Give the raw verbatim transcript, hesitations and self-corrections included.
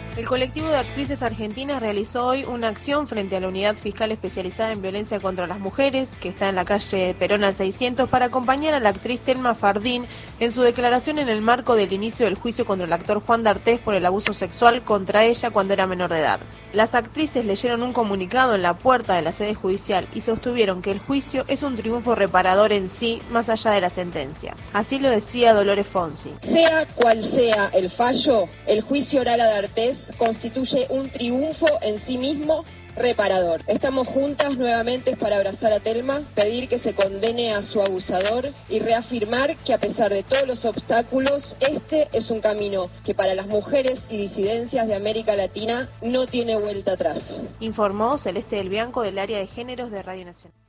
El colectivo de actrices argentinas realizó hoy una acción frente a la Unidad Fiscal Especializada en Violencia contra las Mujeres, que está en la calle Perón al seiscientos, para acompañar a la actriz Thelma Fardín en su declaración en el marco del inicio del juicio contra el actor Juan D'Artés por el abuso sexual contra ella cuando era menor de edad. Las actrices leyeron un comunicado en la puerta de la sede judicial y sostuvieron que el juicio es un triunfo reparador en sí, más allá de la sentencia. Así lo decía Dolores Fonsi. Sea cual sea el fallo, el juicio oral a D'Artés constituye un triunfo en sí mismo reparador. Estamos juntas nuevamente para abrazar a Thelma, pedir que se condene a su abusador y reafirmar que a pesar de todos los obstáculos, este es un camino que para las mujeres y disidencias de América Latina no tiene vuelta atrás. Informó Celeste del Bianco del área de géneros de Radio Nacional.